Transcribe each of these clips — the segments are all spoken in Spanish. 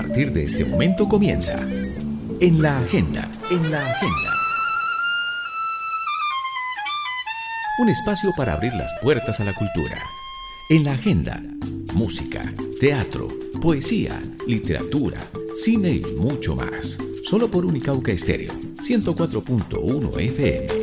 partir de este momento comienza En la Agenda, un espacio para abrir las puertas a la cultura. En la Agenda, música, teatro, poesía, literatura, cine y mucho más. Solo por Unicauca Estéreo, 104.1 FM.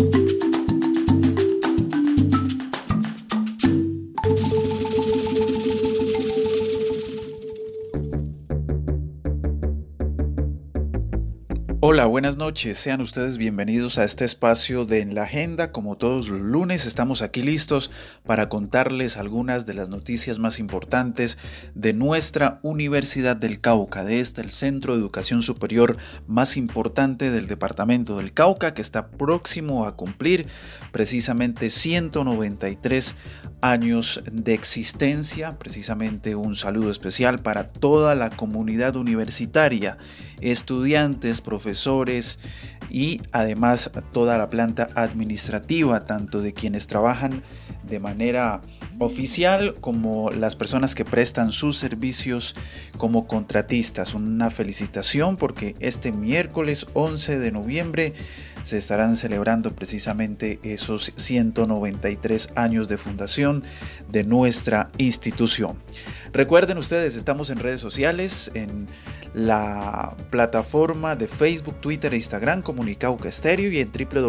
Hola, buenas noches. Sean ustedes bienvenidos a este espacio de En la Agenda. Como todos los lunes, estamos aquí listos para contarles algunas de las noticias más importantes de nuestra Universidad del Cauca, de el centro de educación superior más importante del departamento del Cauca, que está próximo a cumplir precisamente 193 años de existencia. Precisamente un saludo especial para toda la comunidad universitaria, estudiantes, profesores y además toda la planta administrativa, tanto de quienes trabajan de manera oficial como las personas que prestan sus servicios como contratistas. Una felicitación porque este miércoles 11 de noviembre se estarán celebrando precisamente esos 193 años de fundación de nuestra institución. Recuerden ustedes, estamos en redes sociales, en la plataforma de Facebook, Twitter e Instagram como Unicauca Estéreo y en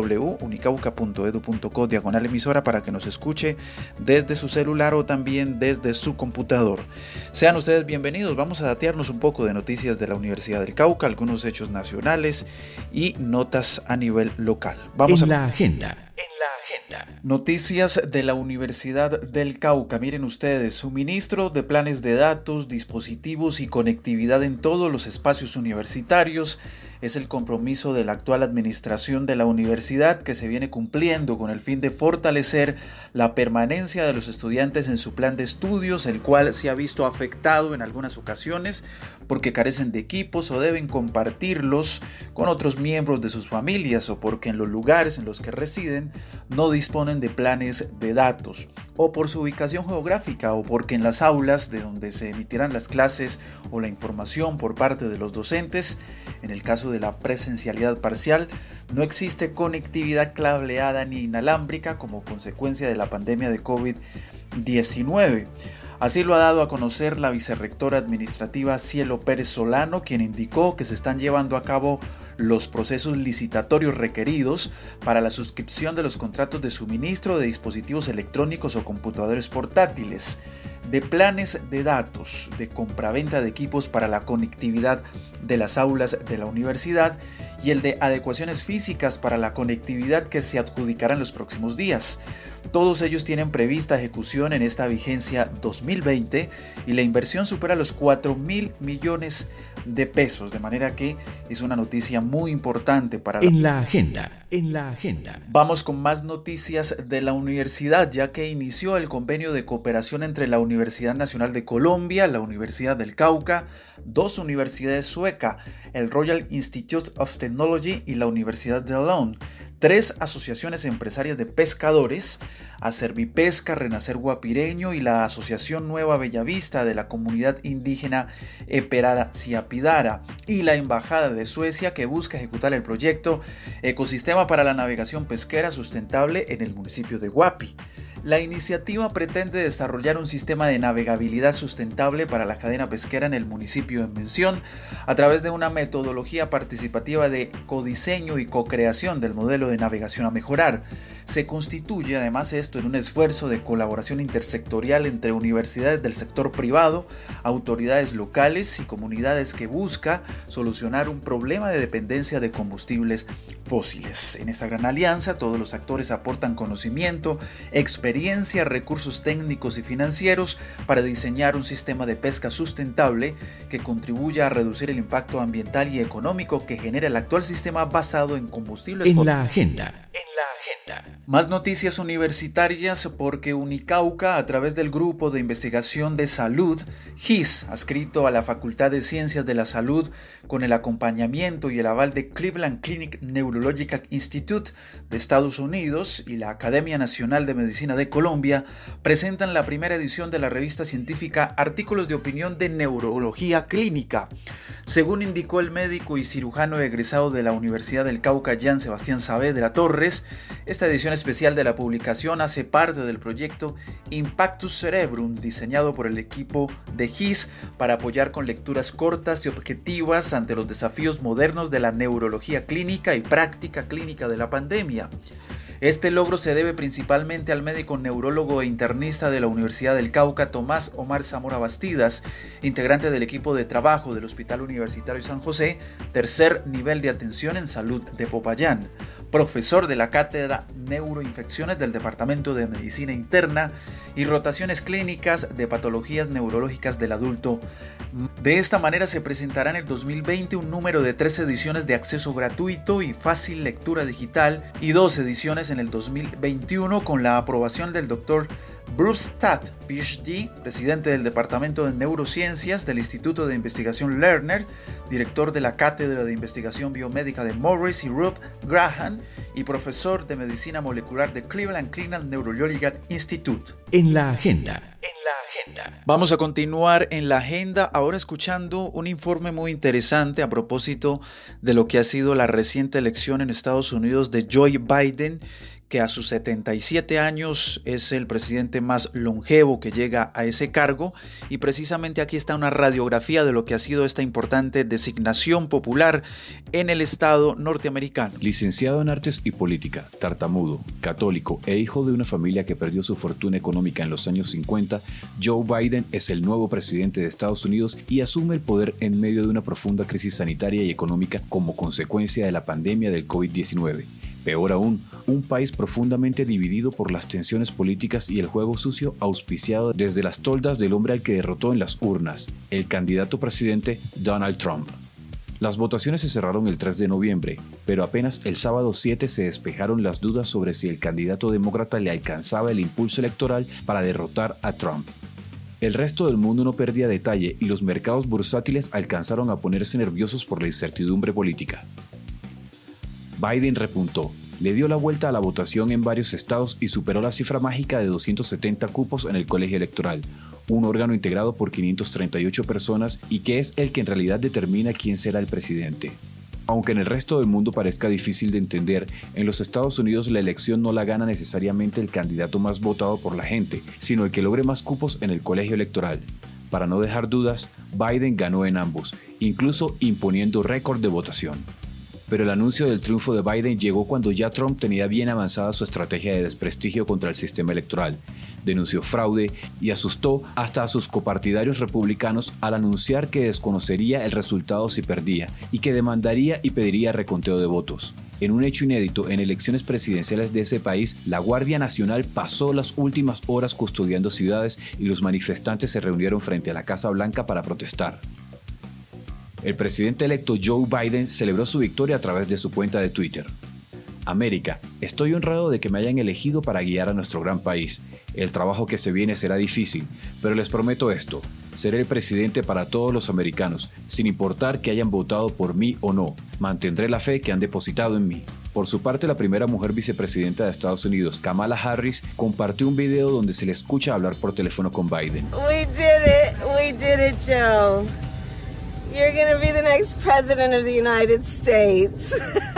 www.unicauca.edu.co/emisora para que nos escuche desde su celular o también desde su computador. Sean ustedes bienvenidos. Vamos a datearnos un poco de noticias de la Universidad del Cauca, algunos hechos nacionales y notas a nivel local. Vamos en la agenda. Noticias de la Universidad del Cauca. Miren ustedes, suministro de planes de datos, dispositivos y conectividad en todos los espacios universitarios es el compromiso de la actual administración de la universidad, que se viene cumpliendo con el fin de fortalecer la permanencia de los estudiantes en su plan de estudios, el cual se ha visto afectado en algunas ocasiones porque carecen de equipos o deben compartirlos con otros miembros de sus familias, o porque en los lugares en los que residen no disponen de planes de datos, o por su ubicación geográfica, o porque en las aulas de donde se emitirán las clases o la información por parte de los docentes, en el caso de la presencialidad parcial, no existe conectividad cableada ni inalámbrica como consecuencia de la pandemia de COVID-19. Así lo ha dado a conocer la vicerrectora administrativa Cielo Pérez Solano, quien indicó que se están llevando a cabo los procesos licitatorios requeridos para la suscripción de los contratos de suministro de dispositivos electrónicos o computadores portátiles, de planes de datos, de compraventa de equipos para la conectividad de las aulas de la universidad y el de adecuaciones físicas para la conectividad que se adjudicará en los próximos días. Todos ellos tienen prevista ejecución en esta vigencia 2020 y la inversión supera los 4.000 millones de pesos, de manera que es una noticia muy importante para En la agenda. Vamos con más noticias de la universidad, ya que inició el convenio de cooperación entre la Universidad Nacional de Colombia, la Universidad del Cauca, dos universidades suecas, el Royal Institute of Technology y la Universidad de Lund, tres asociaciones empresarias de pescadores, Acervipesca, Renacer Guapireño y la Asociación Nueva Bellavista de la comunidad indígena Eperara Siapidara, y la Embajada de Suecia, que busca ejecutar el proyecto Ecosistema para la Navegación Pesquera Sustentable en el municipio de Guapi. La iniciativa pretende desarrollar un sistema de navegabilidad sustentable para la cadena pesquera en el municipio en mención a través de una metodología participativa de codiseño y co-creación del modelo de navegación a mejorar. Se constituye además esto en un esfuerzo de colaboración intersectorial entre universidades del sector privado, autoridades locales y comunidades que busca solucionar un problema de dependencia de combustibles fósiles. En esta gran alianza, todos los actores aportan conocimiento, experiencia, recursos técnicos y financieros para diseñar un sistema de pesca sustentable que contribuya a reducir el impacto ambiental y económico que genera el actual sistema basado en combustibles fósiles. En la agenda. Más noticias universitarias porque Unicauca, a través del Grupo de Investigación de Salud, GIS, adscrito a la Facultad de Ciencias de la Salud, con el acompañamiento y el aval de Cleveland Clinic Neurological Institute de Estados Unidos y la Academia Nacional de Medicina de Colombia, presentan la primera edición de la revista científica Artículos de Opinión de Neurología Clínica. Según indicó el médico y cirujano egresado de la Universidad del Cauca, Jean Sebastián Saavedra Torres, esta edición especial de la publicación hace parte del proyecto Impactus Cerebrum, diseñado por el equipo de GIS para apoyar con lecturas cortas y objetivas ante los desafíos modernos de la neurología clínica y práctica clínica de la pandemia. Este logro se debe principalmente al médico neurólogo e internista de la Universidad del Cauca, Tomás Omar Zamora Bastidas, integrante del equipo de trabajo del Hospital Universitario San José, tercer nivel de atención en salud de Popayán, profesor de la Cátedra Neuroinfecciones del Departamento de Medicina Interna y rotaciones clínicas de patologías neurológicas del adulto. De esta manera se presentará en el 2020 un número de 3 ediciones de acceso gratuito y fácil lectura digital y 2 ediciones en el 2021 con la aprobación del Dr. Bruce Stadt, PhD, presidente del Departamento de Neurociencias del Instituto de Investigación Lerner, director de la Cátedra de Investigación Biomédica de Morris y Rob Graham y profesor de Medicina Molecular de Cleveland Clinic Neurological Institute. En la agenda. Vamos a continuar en la agenda ahora escuchando un informe muy interesante a propósito de lo que ha sido la reciente elección en Estados Unidos de Joe Biden, que a sus 77 años es el presidente más longevo que llega a ese cargo, y precisamente aquí está una radiografía de lo que ha sido esta importante designación popular en el estado norteamericano. Licenciado en Artes y Política, tartamudo, católico e hijo de una familia que perdió su fortuna económica en los años 50, Joe Biden es el nuevo presidente de Estados Unidos y asume el poder en medio de una profunda crisis sanitaria y económica como consecuencia de la pandemia del COVID-19. Peor aún, un país profundamente dividido por las tensiones políticas y el juego sucio auspiciado desde las toldas del hombre al que derrotó en las urnas, el candidato presidente Donald Trump. Las votaciones se cerraron el 3 de noviembre, pero apenas el sábado 7 se despejaron las dudas sobre si el candidato demócrata le alcanzaba el impulso electoral para derrotar a Trump. El resto del mundo no perdía detalle y los mercados bursátiles alcanzaron a ponerse nerviosos por la incertidumbre política. Biden repuntó, le dio la vuelta a la votación en varios estados y superó la cifra mágica de 270 cupos en el colegio electoral, un órgano integrado por 538 personas y que es el que en realidad determina quién será el presidente. Aunque en el resto del mundo parezca difícil de entender, en los Estados Unidos la elección no la gana necesariamente el candidato más votado por la gente, sino el que logre más cupos en el colegio electoral. Para no dejar dudas, Biden ganó en ambos, incluso imponiendo récord de votación. Pero el anuncio del triunfo de Biden llegó cuando ya Trump tenía bien avanzada su estrategia de desprestigio contra el sistema electoral, denunció fraude y asustó hasta a sus copartidarios republicanos al anunciar que desconocería el resultado si perdía y que demandaría y pediría reconteo de votos. En un hecho inédito en elecciones presidenciales de ese país, la Guardia Nacional pasó las últimas horas custodiando ciudades y los manifestantes se reunieron frente a la Casa Blanca para protestar. El presidente electo Joe Biden celebró su victoria a través de su cuenta de Twitter. América, estoy honrado de que me hayan elegido para guiar a nuestro gran país. El trabajo que se viene será difícil, pero les prometo esto, seré el presidente para todos los americanos, sin importar que hayan votado por mí o no. Mantendré la fe que han depositado en mí. Por su parte, la primera mujer vicepresidenta de Estados Unidos, Kamala Harris, compartió un video donde se le escucha hablar por teléfono con Biden. We did it, Joe. You're going to be the next president of the United States.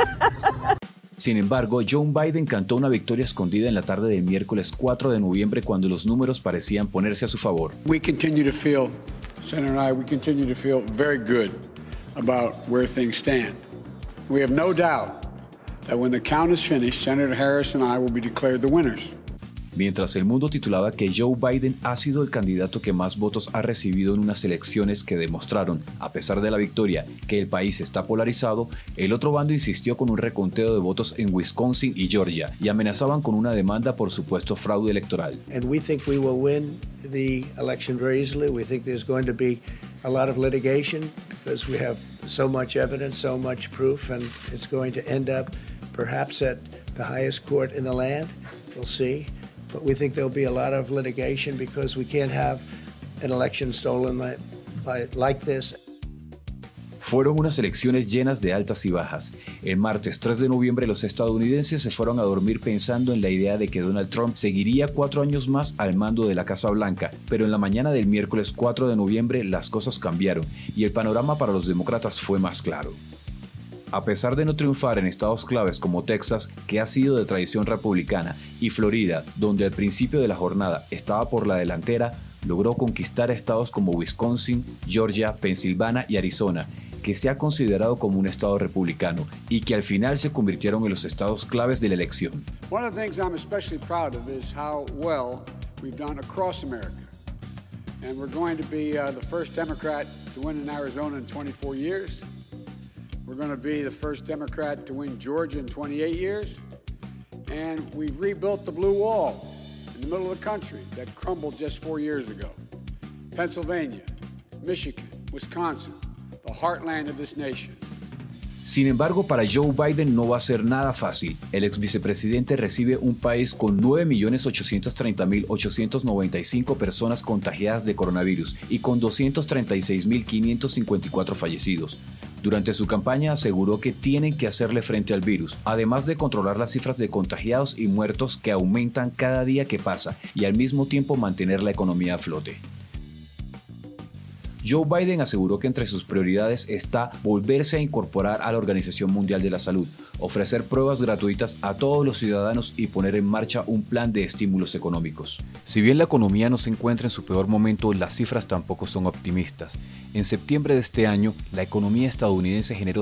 Sin embargo, Joe Biden cantó una victoria escondida en la tarde del miércoles 4 de noviembre cuando los números parecían ponerse a su favor. Senator and I, we continue to feel very good about where things stand. We have no doubt that when the count is finished, Senator Harris and I will be declared the winners. Mientras el mundo titulaba que Joe Biden ha sido el candidato que más votos ha recibido en unas elecciones que demostraron, a pesar de la victoria, que el país está polarizado, el otro bando insistió con un reconteo de votos en Wisconsin y Georgia y amenazaban con una demanda por supuesto fraude electoral. And we think we will win the election very easily. We think there's going to be a lot of litigation because we have so much evidence, so much proof, and it's going to end up perhaps at the highest court in the land. We'll see. But we think there'll be a lot of litigation because we can't have an election stolen like this. Fueron unas elecciones llenas de altas y bajas. El martes 3 de noviembre los estadounidenses se fueron a dormir pensando en la idea de que Donald Trump seguiría 4 años más al mando de la Casa Blanca, pero en la mañana del miércoles 4 de noviembre las cosas cambiaron y el panorama para los demócratas fue más claro. A pesar de no triunfar en estados claves como Texas, que ha sido de tradición republicana, y Florida, donde al principio de la jornada estaba por la delantera, logró conquistar estados como Wisconsin, Georgia, Pensilvania y Arizona, que se ha considerado como un estado republicano y que al final se convirtieron en los estados claves de la elección. One of the things I'm especially proud of is how well we've done across America. And we're going to be the first Democrat to win in Arizona in 24 years. We're going to be the first Democrat to win Georgia in 28 years. And we've rebuilt the blue wall in the middle of the country that crumbled just 4 years ago. Pennsylvania, Michigan, Wisconsin, the heartland of this nation. Sin embargo, para Joe Biden no va a ser nada fácil. El ex vicepresidente recibe un país con 9.830.895 personas contagiadas de coronavirus y con 236.554 fallecidos. Durante su campaña aseguró que tienen que hacerle frente al virus, además de controlar las cifras de contagiados y muertos que aumentan cada día que pasa y al mismo tiempo mantener la economía a flote. Joe Biden aseguró que entre sus prioridades está volverse a incorporar a la Organización Mundial de la Salud, ofrecer pruebas gratuitas a todos los ciudadanos y poner en marcha un plan de estímulos económicos. Si bien la economía no se encuentra en su peor momento, las cifras tampoco son optimistas. En septiembre de este año, la economía estadounidense generó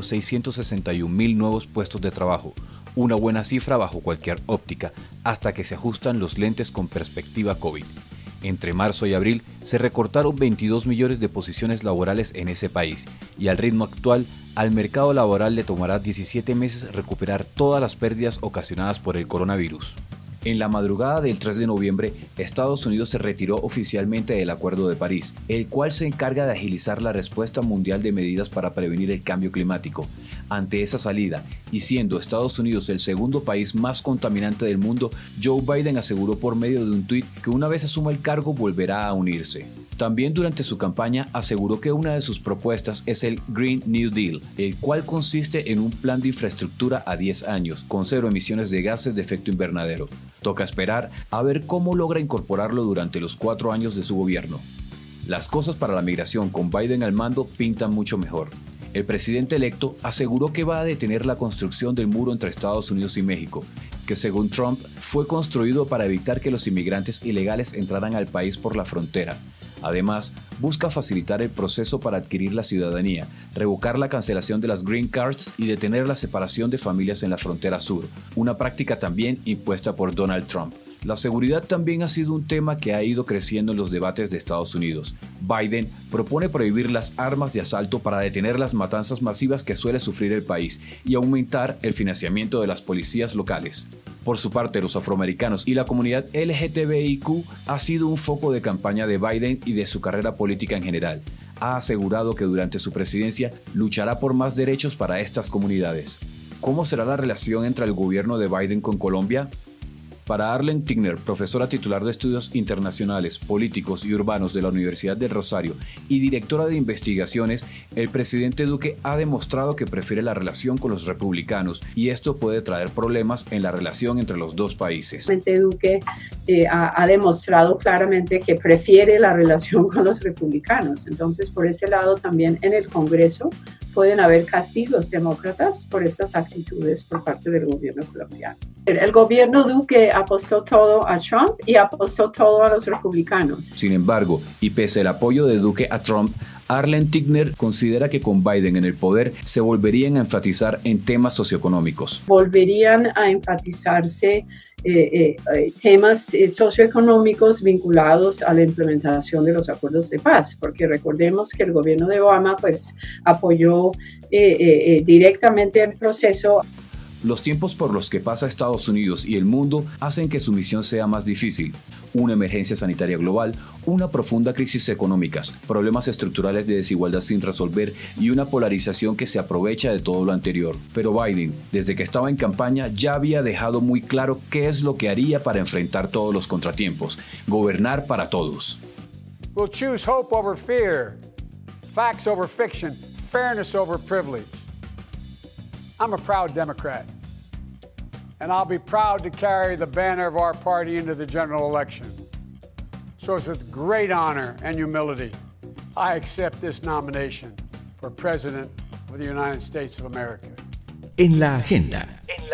661.000 nuevos puestos de trabajo, una buena cifra bajo cualquier óptica, hasta que se ajustan los lentes con perspectiva COVID. Entre marzo y abril se recortaron 22 millones de posiciones laborales en ese país y al ritmo actual al mercado laboral le tomará 17 meses recuperar todas las pérdidas ocasionadas por el coronavirus. En la madrugada del 3 de noviembre, Estados Unidos se retiró oficialmente del Acuerdo de París, el cual se encarga de agilizar la respuesta mundial de medidas para prevenir el cambio climático. Ante esa salida, y siendo Estados Unidos el segundo país más contaminante del mundo, Joe Biden aseguró por medio de un tuit que una vez asuma el cargo volverá a unirse. También durante su campaña aseguró que una de sus propuestas es el Green New Deal, el cual consiste en un plan de infraestructura a 10 años, con 0 emisiones de gases de efecto invernadero. Toca esperar a ver cómo logra incorporarlo durante los 4 años de su gobierno. Las cosas para la migración con Biden al mando pintan mucho mejor. El presidente electo aseguró que va a detener la construcción del muro entre Estados Unidos y México, que según Trump fue construido para evitar que los inmigrantes ilegales entraran al país por la frontera. Además, busca facilitar el proceso para adquirir la ciudadanía, revocar la cancelación de las Green Cards y detener la separación de familias en la frontera sur, una práctica también impuesta por Donald Trump. La seguridad también ha sido un tema que ha ido creciendo en los debates de Estados Unidos. Biden propone prohibir las armas de asalto para detener las matanzas masivas que suele sufrir el país y aumentar el financiamiento de las policías locales. Por su parte, los afroamericanos y la comunidad LGTBIQ ha sido un foco de campaña de Biden y de su carrera política en general. Ha asegurado que durante su presidencia luchará por más derechos para estas comunidades. ¿Cómo será la relación entre el gobierno de Biden con Colombia? Para Arlen Tigner, profesora titular de Estudios Internacionales, Políticos y Urbanos de la Universidad del Rosario y directora de investigaciones, el presidente Duque ha demostrado que prefiere la relación con los republicanos y esto puede traer problemas en la relación entre los dos países. El presidente Duque ha demostrado claramente que prefiere la relación con los republicanos. Entonces, por ese lado, también en el Congreso pueden haber castigos demócratas por estas actitudes por parte del gobierno colombiano. El gobierno Duque apostó todo a Trump y apostó todo a los republicanos. Sin embargo, y pese al apoyo de Duque a Trump, Arlen Tigner considera que con Biden en el poder se volverían a enfatizar en temas socioeconómicos. Volverían a enfatizarse temas socioeconómicos vinculados a la implementación de los acuerdos de paz, porque recordemos que el gobierno de Obama pues apoyó directamente el proceso. Los tiempos por los que pasa Estados Unidos y el mundo hacen que su misión sea más difícil. una emergencia sanitaria global, una profunda crisis económica, problemas estructurales de desigualdad sin resolver y una polarización que se aprovecha de todo lo anterior. Pero Biden, desde que estaba en campaña, ya había dejado muy claro qué es lo que haría para enfrentar todos los contratiempos: gobernar para todos. We'll choose hope over fear, facts over fiction, fairness over privilege. I'm a proud Democrat, and I'll be proud to carry the banner of our party into the general election. So it's with great honor and humility, I accept this nomination for President of the United States of America. En la agenda.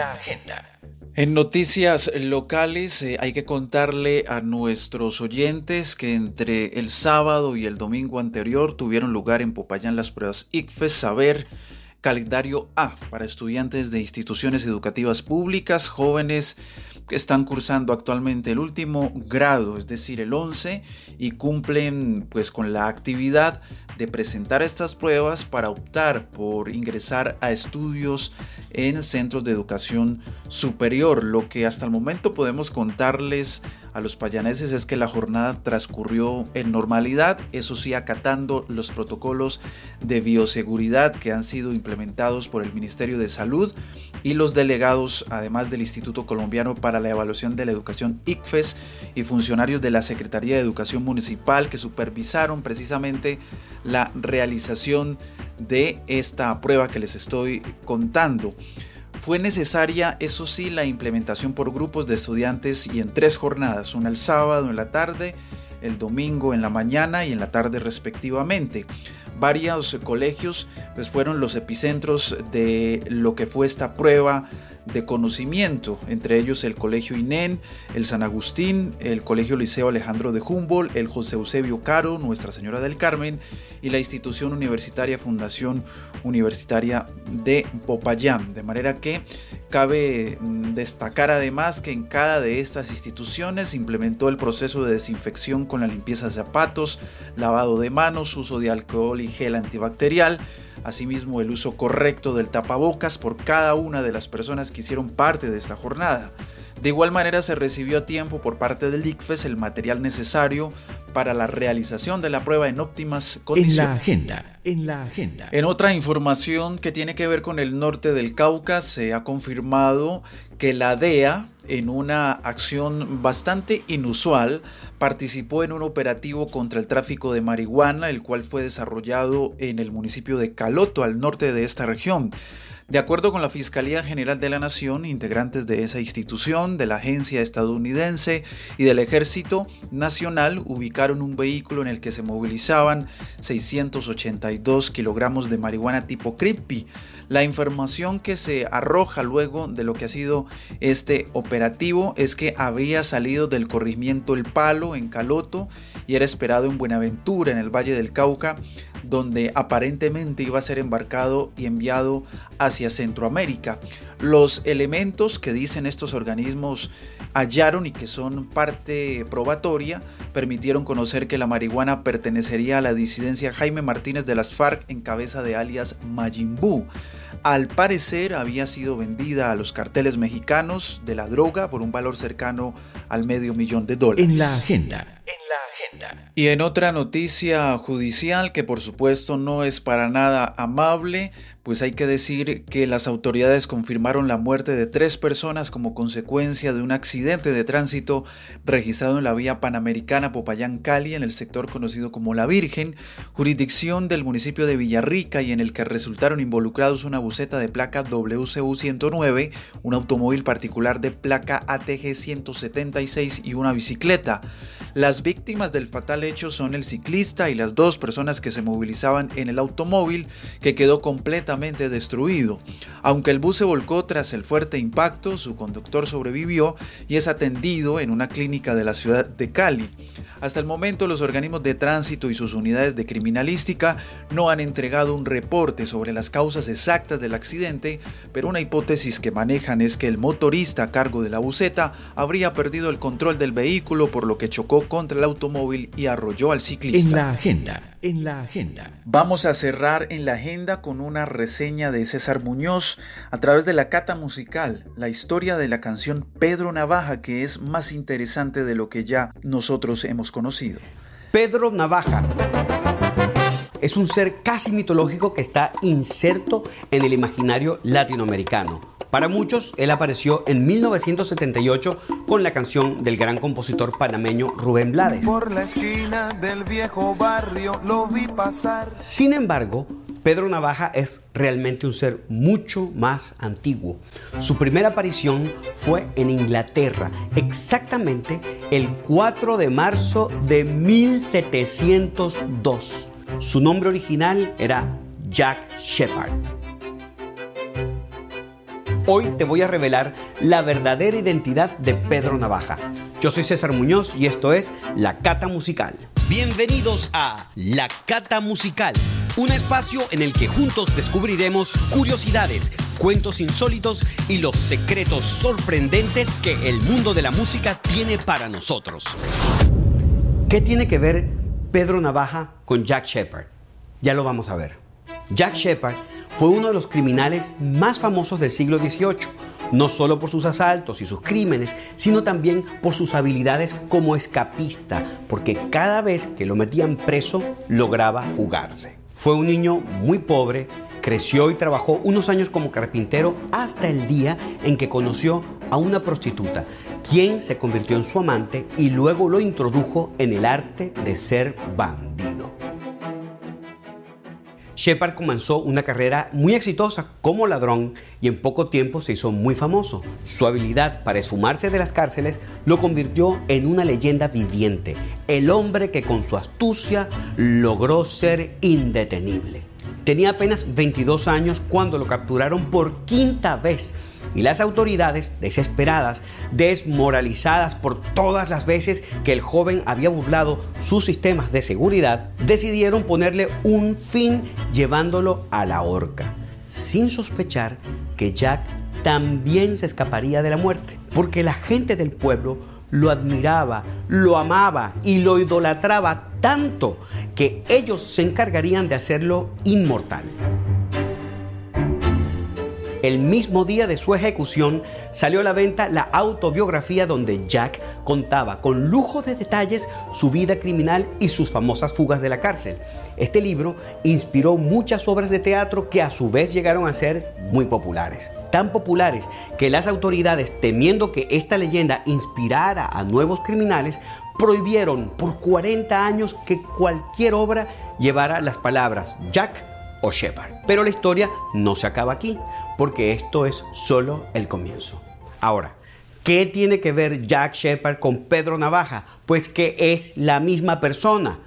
En noticias locales, hay que contarle a nuestros oyentes que entre el sábado y el domingo anterior tuvieron lugar en Popayán las pruebas ICFES Saber Calendario A para estudiantes de instituciones educativas públicas, jóvenes que están cursando actualmente el último grado, es decir, el 11, y cumplen pues con la actividad de presentar estas pruebas para optar por ingresar a estudios en centros de educación superior. Lo que hasta el momento podemos contarles a los payaneses es que la jornada transcurrió en normalidad, eso sí, acatando los protocolos de bioseguridad que han sido implementados por el Ministerio de Salud y los delegados, además del Instituto Colombiano para la Evaluación de la Educación ICFES, y funcionarios de la Secretaría de Educación Municipal que supervisaron precisamente la realización de esta prueba que les estoy contando. Fue necesaria, eso sí, la implementación por grupos de estudiantes y en 3 jornadas, una el sábado en la tarde, el domingo en la mañana y en la tarde respectivamente. Varios colegios pues fueron los epicentros de lo que fue esta prueba de conocimiento, entre ellos el Colegio INEN, el San Agustín, el Colegio Liceo Alejandro de Humboldt, el José Eusebio Caro, Nuestra Señora del Carmen y la institución universitaria Fundación Universitaria de Popayán. De manera que cabe destacar además que en cada de estas instituciones se implementó el proceso de desinfección con la limpieza de zapatos, lavado de manos, uso de alcohol y gel antibacterial, asimismo el uso correcto del tapabocas por cada una de las personas que hicieron parte de esta jornada. De igual manera se recibió a tiempo por parte del ICFES el material necesario para la realización de la prueba en óptimas condiciones. En la agenda. En otra información que tiene que ver con el norte del Cauca, se ha confirmado que la DEA, en una acción bastante inusual, participó en un operativo contra el tráfico de marihuana, el cual fue desarrollado en el municipio de Caloto, al norte de esta región. De acuerdo con la Fiscalía General de la Nación, integrantes de esa institución, de la agencia estadounidense y del Ejército Nacional ubicaron un vehículo en el que se movilizaban 682 kilogramos de marihuana tipo Crippy. La información que se arroja luego de lo que ha sido este operativo es que habría salido del corregimiento El Palo en Caloto y era esperado en Buenaventura, en el Valle del Cauca, donde aparentemente iba a ser embarcado y enviado hacia Centroamérica. Los elementos que dicen estos organismos hallaron y que son parte probatoria permitieron conocer que la marihuana pertenecería a la disidencia Jaime Martínez de las FARC en cabeza de alias Mayimbu. Al parecer había sido vendida a los carteles mexicanos de la droga por un valor cercano al $500,000. En la agenda. Y en otra noticia judicial que por supuesto no es para nada amable, pues hay que decir que las autoridades confirmaron la muerte de 3 personas como consecuencia de un accidente de tránsito registrado en la vía panamericana Popayán-Cali, en el sector conocido como La Virgen, jurisdicción del municipio de Villarrica, y en el que resultaron involucrados una buseta de placa WCU 109, un automóvil particular de placa ATG 176 y una bicicleta. Las víctimas del fatal hecho son el ciclista y las 2 personas que se movilizaban en el automóvil, que quedó completamente destruido. Aunque el bus se volcó tras el fuerte impacto, su conductor sobrevivió y es atendido en una clínica de la ciudad de Cali. Hasta el momento, los organismos de tránsito y sus unidades de criminalística no han entregado un reporte sobre las causas exactas del accidente, pero una hipótesis que manejan es que el motorista a cargo de la buseta habría perdido el control del vehículo, por lo que chocó contra el automóvil y arrolló al ciclista. En la agenda. en la agenda. Vamos a cerrar en la agenda con una reseña de César Muñoz a través de la cata musical, la historia de la canción Pedro Navaja, que es más interesante de lo que ya nosotros hemos conocido. Pedro Navaja es un ser casi mitológico que está inserto en el imaginario latinoamericano. Para muchos, él apareció en 1978 con la canción del gran compositor panameño Rubén Blades. Por la esquina del viejo barrio lo vi pasar. Sin embargo, Pedro Navaja es realmente un ser mucho más antiguo. Su primera aparición fue en Inglaterra, exactamente el 4 de marzo de 1702. Su nombre original era Jack Sheppard. Hoy te voy a revelar la verdadera identidad de Pedro Navaja. Yo soy César Muñoz y esto es La Cata Musical. Bienvenidos a La Cata Musical, un espacio en el que juntos descubriremos curiosidades, cuentos insólitos y los secretos sorprendentes que el mundo de la música tiene para nosotros. ¿Qué tiene que ver Pedro Navaja con Jack Sheppard? Ya lo vamos a ver. Jack Sheppard fue uno de los criminales más famosos del siglo XVIII, no solo por sus asaltos y sus crímenes, sino también por sus habilidades como escapista, porque cada vez que lo metían preso, lograba fugarse. Fue un niño muy pobre, creció y trabajó unos años como carpintero hasta el día en que conoció a una prostituta, quien se convirtió en su amante y luego lo introdujo en el arte de ser bandido. Sheppard comenzó una carrera muy exitosa como ladrón y en poco tiempo se hizo muy famoso. Su habilidad para esfumarse de las cárceles lo convirtió en una leyenda viviente, el hombre que con su astucia logró ser indetenible. Tenía apenas 22 años cuando lo capturaron por quinta vez y las autoridades, desesperadas, desmoralizadas por todas las veces que el joven había burlado sus sistemas de seguridad, decidieron ponerle un fin llevándolo a la horca, sin sospechar que Jack también se escaparía de la muerte, porque la gente del pueblo lo admiraba, lo amaba y lo idolatraba tanto que ellos se encargarían de hacerlo inmortal. El mismo día de su ejecución salió a la venta la autobiografía donde Jack contaba con lujo de detalles su vida criminal y sus famosas fugas de la cárcel. Este libro inspiró muchas obras de teatro que a su vez llegaron a ser muy populares. Tan populares que las autoridades, temiendo que esta leyenda inspirara a nuevos criminales, prohibieron por 40 años que cualquier obra llevara las palabras Jack o Sheppard. Pero la historia no se acaba aquí, porque esto es solo el comienzo. Ahora, ¿qué tiene que ver Jack Sheppard con Pedro Navaja? Pues que es la misma persona.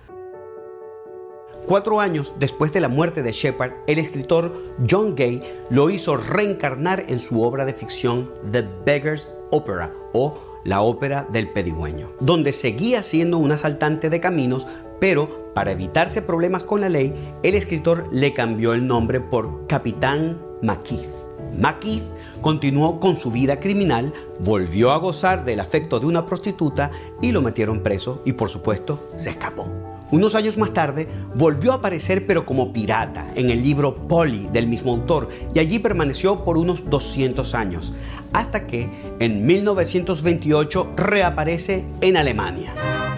4 años después de la muerte de Sheppard, el escritor John Gay lo hizo reencarnar en su obra de ficción The Beggar's Opera, o La Ópera del Pedigüeño, donde seguía siendo un asaltante de caminos, pero para evitarse problemas con la ley, el escritor le cambió el nombre por Capitán Macheath. Macheath continuó con su vida criminal, volvió a gozar del afecto de una prostituta y lo metieron preso y por supuesto se escapó. Unos años más tarde volvió a aparecer pero como pirata en el libro Polly del mismo autor y allí permaneció por unos 200 años, hasta que en 1928 reaparece en Alemania.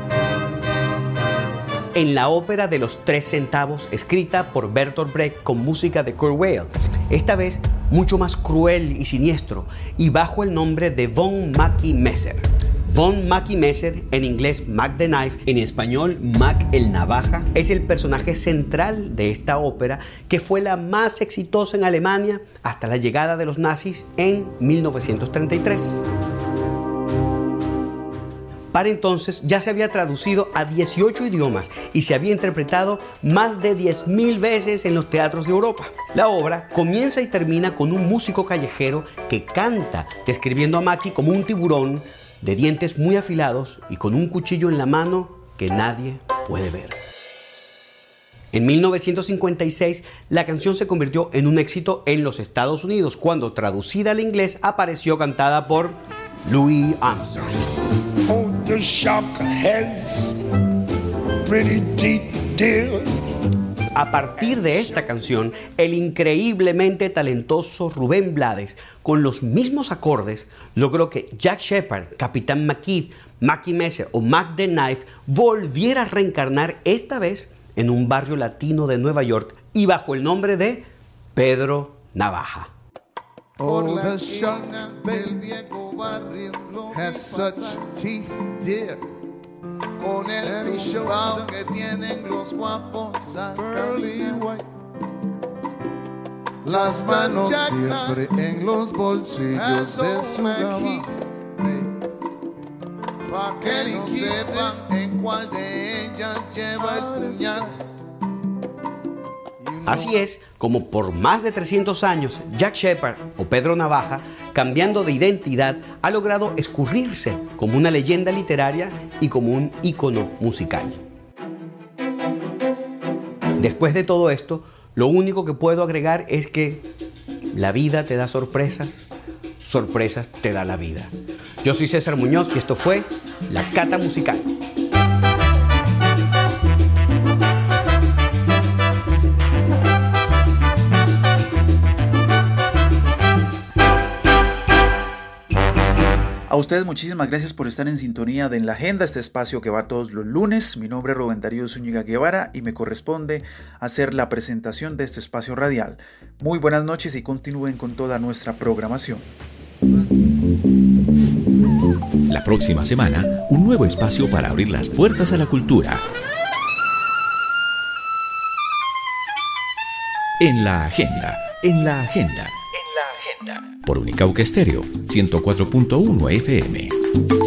En la ópera de los 3 centavos, escrita por Bertolt Brecht con música de Kurt Weill, esta vez mucho más cruel y siniestro, y bajo el nombre de Von Mackie-Messer. Von Mackie-Messer, en inglés Mac the Knife, en español Mac el Navaja, es el personaje central de esta ópera que fue la más exitosa en Alemania hasta la llegada de los nazis en 1933. Para entonces ya se había traducido a 18 idiomas y se había interpretado más de 10.000 veces en los teatros de Europa. La obra comienza y termina con un músico callejero que canta describiendo a Mackie como un tiburón de dientes muy afilados y con un cuchillo en la mano que nadie puede ver. En 1956, la canción se convirtió en un éxito en los Estados Unidos, cuando traducida al inglés apareció cantada por Louis Armstrong. Oh, the shock has pretty deep deal. a partir de esta canción, el increíblemente talentoso Rubén Blades, con los mismos acordes, logró que Jack Shephard, Capitán McKee, Mackie Messer o Mac the Knife volviera a reencarnar esta vez en un barrio latino de Nueva York y bajo el nombre de Pedro Navaja. Por la esquina del viejo barrio has such teeth, dear. Con el tumbao que tienen los guapos pearly white. Las manos siempre en los bolsillos de su gabán, pa' que no sepan en cuál de ellas lleva el puñal. Así es como por más de 300 años Jack Shephard o Pedro Navaja, cambiando de identidad, ha logrado escurrirse como una leyenda literaria y como un ícono musical. Después de todo esto, lo único que puedo agregar es que la vida te da sorpresas, sorpresas te da la vida. Yo soy César Muñoz y esto fue La Cata Musical. A ustedes muchísimas gracias por estar en sintonía de En la Agenda, este espacio que va todos los lunes. Mi nombre es Rubén Darío Zúñiga Guevara y me corresponde hacer la presentación de este espacio radial. Muy buenas noches y continúen con toda nuestra programación. La próxima semana, un nuevo espacio para abrir las puertas a la cultura. En la Agenda, en la Agenda. Por Unicauca Estéreo, 104.1 FM.